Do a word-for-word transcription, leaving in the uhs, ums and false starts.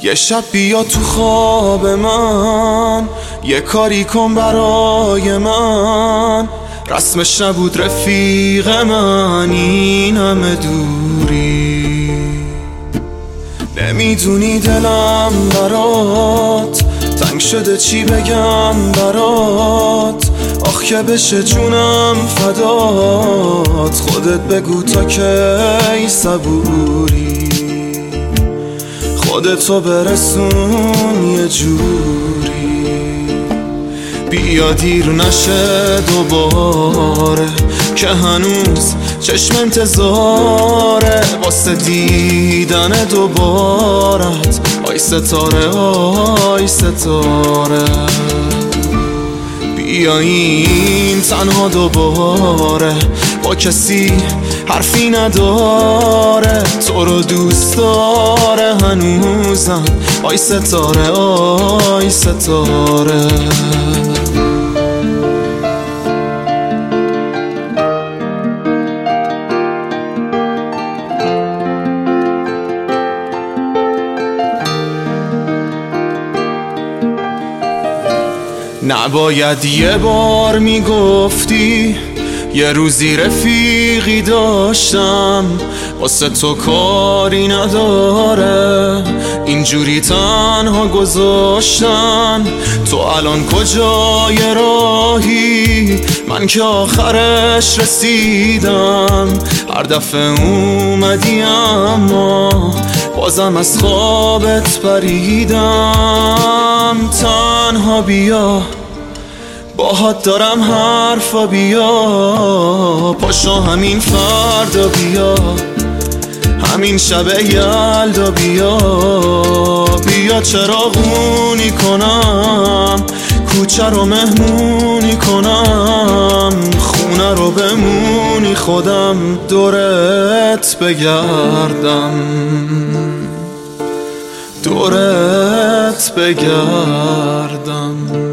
یه شب بیا تو خواب من، یه کاری کن برای من. رسمش نبود رفیق من این همه دوری. نمیدونی دلم برات تنگ شده، چی بگم برات. آخ که بشه جونم فدات، خودت بگو تا کی صبوری. خودتو برسون یه جوری، بیا دیر نشه دوباره که هنوز چشم انتظاره واسه دیدن دوبارت. آی ستاره آی ستاره، بیا این تنها دوباره با کسی حرفی نداره. تو رو دوست داره هنوزم، آی ستاره آی ستاره. نباید یه بار میگفتی یه روزی رفیقی داشتم واسه تو کاری نداره، اینجوری تنها گذاشتن. تو الان کجای راهی؟ من که آخرش رسیدم. هر دفعه اومدی اما بازم از خوابت پریدم. تنها بیا باهات دارم حرفا، بیا پاشو همین فردا، بیا همین شب یلدا، بیا بیا چراغونی کنم، کوچه رو مهمونی کنم، خونه رو بمونی خودم دورت بگردم، دورت بگردم.